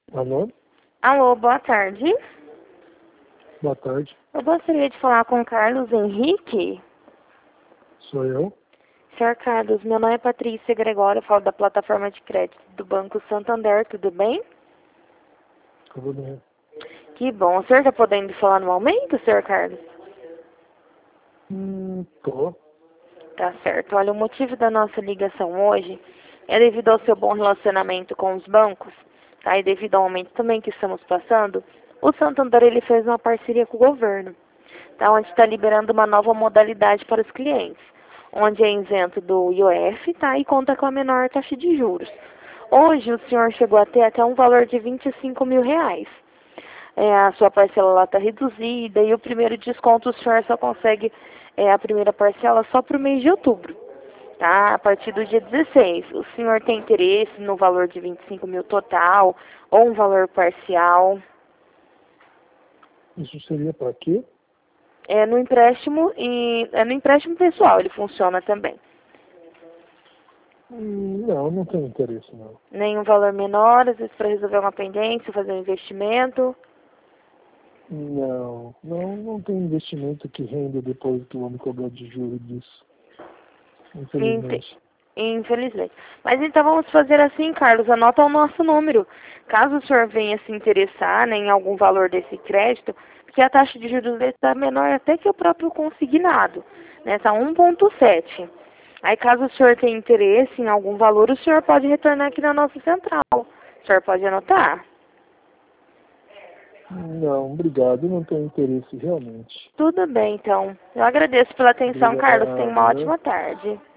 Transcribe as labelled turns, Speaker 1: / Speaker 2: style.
Speaker 1: Alô?
Speaker 2: Alô, boa tarde.
Speaker 1: Boa tarde.
Speaker 2: Eu gostaria de falar com o Carlos Henrique.
Speaker 1: Sou eu.
Speaker 2: Senhor Carlos, meu nome é Patrícia Gregório, eu falo da plataforma de crédito do Banco Santander, tudo bem?
Speaker 1: Tudo bem.
Speaker 2: Que bom. O senhor está podendo falar no momento, senhor Carlos?
Speaker 1: Tô.
Speaker 2: Tá certo. Olha, o motivo da nossa ligação hoje é devido ao seu bom relacionamento com os bancos, tá? E devido ao aumento também que estamos passando, o Santander ele fez uma parceria com o governo, tá? Onde está liberando uma nova modalidade para os clientes, onde é isento do IOF, tá? E conta com a menor taxa de juros. Hoje o senhor chegou a ter até um valor de R$ 25.000. A sua parcela está reduzida e o primeiro desconto o senhor só consegue a primeira parcela só para o mês de outubro, tá? A partir do dia 16. O senhor tem interesse no valor de 25.000 total ou um valor parcial?
Speaker 1: Isso seria para quê?
Speaker 2: É no empréstimo no empréstimo pessoal, ele funciona também.
Speaker 1: Não, não tenho interesse, não.
Speaker 2: Nenhum valor menor, às vezes para resolver uma pendência, fazer um investimento.
Speaker 1: Não tem investimento que renda depois que vamos cobrar de juros disso.
Speaker 2: Ente-
Speaker 1: Infelizmente.
Speaker 2: Infelizmente. Mas então vamos fazer assim, Carlos, anota o nosso número. Caso o senhor venha se interessar, né, em algum valor desse crédito, porque a taxa de juros dele está menor até que o próprio consignado, né, está 1,7. Aí caso o senhor tenha interesse em algum valor, o senhor pode retornar aqui na nossa central. O senhor pode anotar?
Speaker 1: Não, obrigado. Eu não tenho interesse realmente.
Speaker 2: Tudo bem, então. Eu agradeço pela atenção, Carlos. Tenha uma
Speaker 1: Obrigado, né?
Speaker 2: ótima tarde.